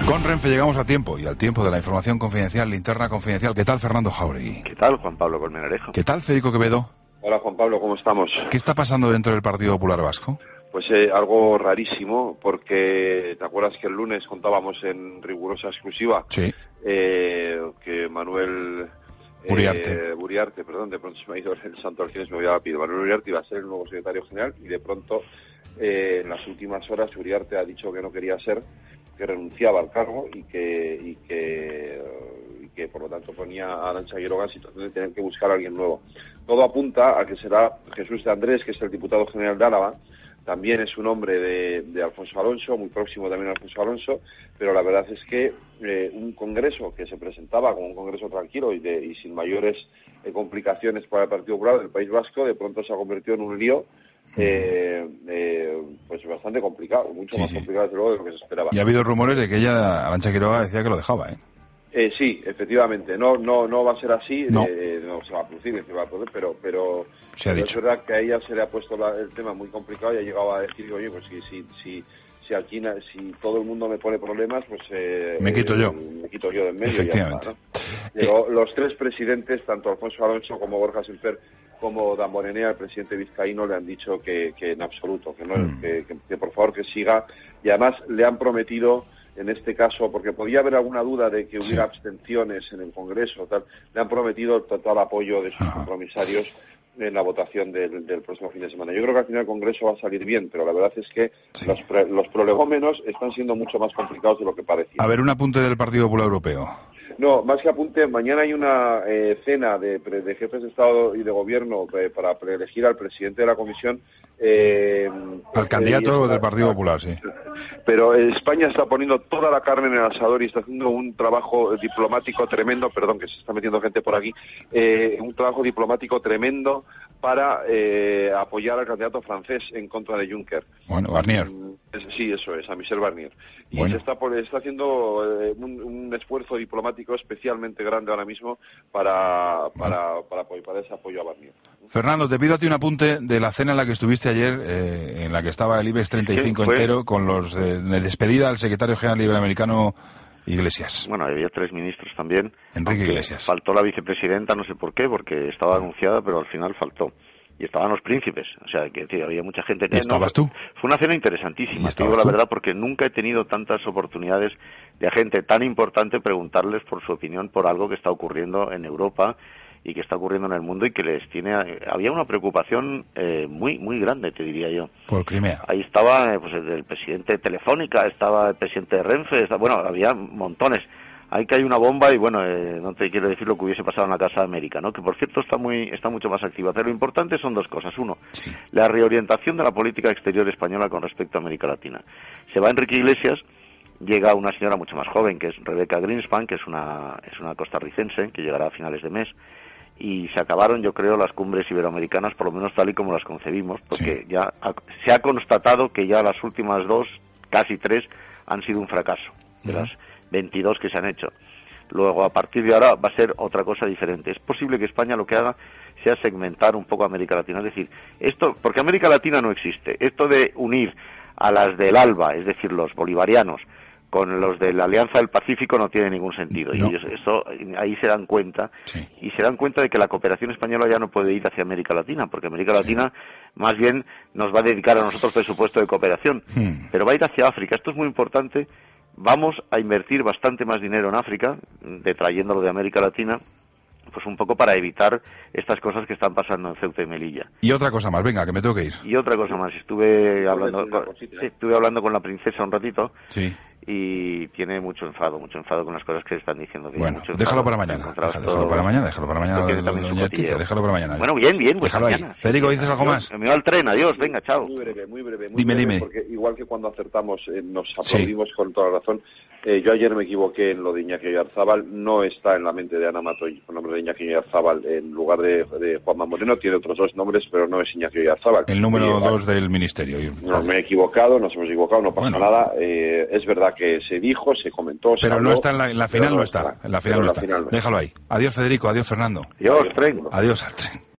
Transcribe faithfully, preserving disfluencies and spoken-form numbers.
Con Renfe llegamos a tiempo, y al tiempo de la información confidencial, linterna confidencial. ¿Qué tal, Fernando Jáuregui? ¿Qué tal, Juan Pablo Colmenarejo? ¿Qué tal, Federico Quevedo? Hola, Juan Pablo, ¿cómo estamos? ¿Qué está pasando dentro del Partido Popular Vasco? Pues eh, algo rarísimo, porque ¿te acuerdas que el lunes contábamos en rigurosa exclusiva? Sí. Eh, que Manuel... Uriarte. Eh, Uriarte, perdón, de pronto se me ha ido el santo al cielo, se me había pedido. Manuel Uriarte iba a ser el nuevo secretario general y de pronto, eh, en las últimas horas, Uriarte ha dicho que no quería ser, que renunciaba al cargo y que y que, y que por lo tanto ponía a Arantxa Quiroga en situación de tener que buscar a alguien nuevo. Todo apunta a que será Jesús de Andrés, que es el diputado general de Álava. También es un hombre de, de Alfonso Alonso, muy próximo también a Alfonso Alonso, pero la verdad es que eh, un congreso que se presentaba como un congreso tranquilo y, de, y sin mayores eh, complicaciones para el Partido Popular del País Vasco, de pronto se ha convertido en un lío eh, eh, pues bastante complicado, mucho Sí, más sí. complicado desde luego de lo que se esperaba. Y ha habido rumores de que ella, Arantxa Quiroga, decía que lo dejaba, ¿eh? Eh, sí, efectivamente, no no no va a ser así, No, eh, no se va a producir, se va a poder, pero pero, se ha pero dicho. es verdad que a ella se le ha puesto la, el tema muy complicado y ha llegado a decir, oye, pues si si si si aquí na- si todo el mundo me pone problemas, pues eh, Me quito yo. me quito yo de en medio. Efectivamente. Y ya está, ¿no? Pero los tres presidentes, tanto Alfonso Alonso como Borja Semper como Damborenea, el presidente vizcaíno, le han dicho que, que en absoluto, que no, Mm. que, que, que por favor que siga, y además le han prometido, en este caso, porque podía haber alguna duda de que hubiera Sí. abstenciones en el Congreso, tal, le han prometido el total apoyo de sus Ajá. compromisarios en la votación del, del próximo fin de semana. Yo creo que al final el Congreso va a salir bien, pero la verdad es que Sí. los, pre- los prolegómenos están siendo mucho más complicados de lo que parecía. A ver, un apunte del Partido Popular Europeo. No, más que apunte, mañana hay una eh, cena de, pre- de jefes de Estado y de Gobierno eh, para preelegir al presidente de la Comisión. Eh, Al candidato y está- del Partido Popular, sí. Pero España está poniendo toda la carne en el asador y está haciendo un trabajo diplomático tremendo, perdón, que se está metiendo gente por aquí, eh, un trabajo diplomático tremendo para eh, apoyar al candidato francés en contra de Juncker. Bueno, Barnier. Mm, es- Sí, eso es, a Michel Barnier. Y Bueno. se está, por- está haciendo eh, un, un esfuerzo diplomático especialmente grande ahora mismo para, para, para, apoy- para ese apoyo a Barnier. Fernando, te pido a ti un apunte de la cena en la que estuviste ayer, eh, en la que estaba el IBEX treinta y cinco Sí, fue- entero, con los de, de despedida al secretario general iberoamericano Iglesias. Bueno, había tres ministros también. Enrique aunque Iglesias. Faltó la vicepresidenta, no sé por qué, porque estaba anunciada, pero al final faltó. Y estaban los príncipes, o sea, que tío, había mucha gente. ¿Y estabas tú? Fue una cena ¿Y interesantísima, te estabas digo la tú? verdad, porque nunca he tenido tantas oportunidades de a gente tan importante preguntarles por su opinión por algo que está ocurriendo en Europa y que está ocurriendo en el mundo y que les tiene... Había una preocupación eh, muy muy grande, te diría yo. Por Crimea. Ahí estaba eh, pues el, el presidente de Telefónica, estaba el presidente de Renfe, está- bueno, había montones. Ahí que hay una bomba y bueno, eh, no te quiero decir lo que hubiese pasado en la Casa de América, ¿no? Que por cierto está muy está mucho más activa. Pero lo importante son dos cosas. Uno, Sí. la reorientación de la política exterior española con respecto a América Latina. Se va Enrique Iglesias, llega una señora mucho más joven, que es Rebeca Greenspan, que es una es una costarricense, que llegará a finales de mes. Y se acabaron, yo creo, las cumbres iberoamericanas, por lo menos tal y como las concebimos, porque Sí. ya ha- se ha constatado que ya las últimas dos, casi tres, han sido un fracaso, de Ujú. las veintidós que se han hecho. Luego, a partir de ahora, va a ser otra cosa diferente. Es posible que España lo que haga sea segmentar un poco a América Latina, es decir, esto, porque América Latina no existe, esto de unir a las del ALBA, es decir, los bolivarianos, con los de la Alianza del Pacífico no tiene ningún sentido. No. Y ellos, eso, ahí se dan cuenta, Sí. y se dan cuenta de que la cooperación española ya no puede ir hacia América Latina, porque América Latina más bien nos va a dedicar a nosotros presupuesto de cooperación, Hmm. pero va a ir hacia África. Esto es muy importante. Vamos a invertir bastante más dinero en África, detrayéndolo de América Latina, pues un poco para evitar estas cosas que están pasando en Ceuta y Melilla. Y otra cosa más, venga, que me tengo que ir. Y otra cosa más, estuve hablando decir una con, cosita, sí, ¿eh? estuve hablando con la princesa un ratito Sí. y tiene mucho enfado, mucho enfado con las cosas que están diciendo. Tiene Bueno, mucho déjalo enfado. para Se ha mañana. encontrado Déjalo, déjalo todo- para mañana, déjalo para mañana. Esto tiene lo- también lo- su doña Leticia, cotilleo. déjalo para mañana. Bueno, bien, bien, pues Déjalo ahí. mañana. Federico, ¿dices algo Adiós, más? Me voy al tren, adiós, venga, chao. Muy breve, muy breve. Muy Dime, breve, dime. Porque igual que cuando acertamos eh, nos aplaudimos con toda la razón. Eh, yo ayer me equivoqué en lo de Iñaki Oyarzábal. No está en la mente de Ana Mato el nombre de Iñaki Oyarzábal en lugar de, de Juanma Moreno. Tiene otros dos nombres, pero no es Iñaki Oyarzábal. El número Oye, dos del ministerio. No, me he equivocado, nos hemos equivocado, no pasa Bueno. nada. Eh, es verdad que se dijo, se comentó, se Pero habló, no está en la, en la pero final, no está. En la final pero no en la está. final no. Déjalo ahí. Adiós, Federico. Adiós, Fernando. Adiós, tren. Adiós al tren.